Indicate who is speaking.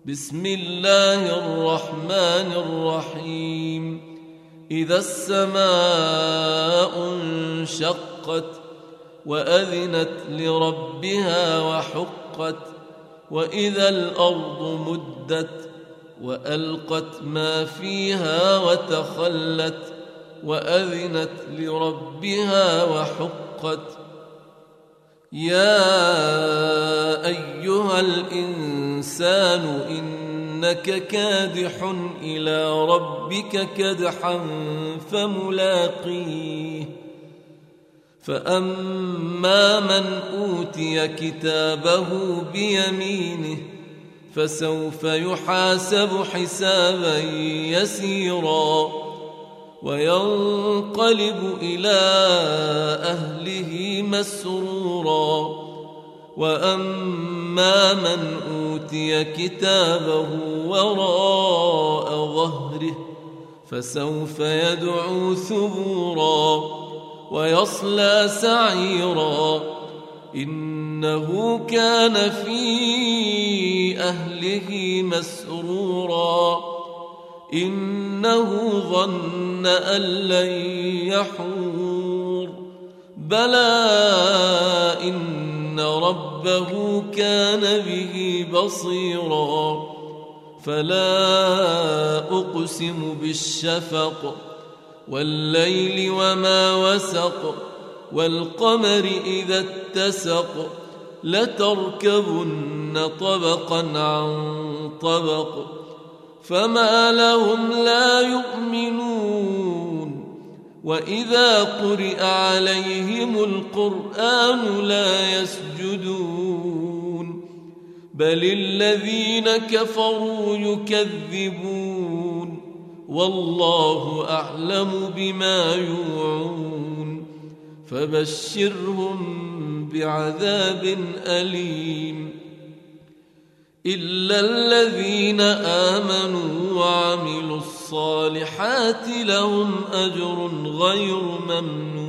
Speaker 1: بسم الله الرحمن الرحيم إذا السماء انشقت وأذنت لربها وحقت وإذا الأرض مدت وألقت ما فيها وتخلت وأذنت لربها وحقت يا أيها الإنسان إنك كادح إلى ربك كدحا فملاقيه فأما من أوتي كتابه بيمينه فسوف يحاسب حسابا يسيرا وينقلب إلى أهله مسرورا وأما من أوتي كتابه وراء ظهره فسوف يدعو ثبورا ويصلى سعيرا إنه كان في أهله مسرورا إنه ظن أن لن يحور بلى إن ربه كان به بصيرا فلا أقسم بالشفق والليل وما وسق والقمر إذا اتسق لتركبن طبقا عن طبق فما لهم لا يؤمنون وإذا قرئ عليهم القرآن لا يسجدون بل الذين كفروا يكذبون والله أعلم بما يوعون فبشرهم بعذاب أليم إلا الذين آمنوا وعملوا الصالحات لهم أجر غير ممنون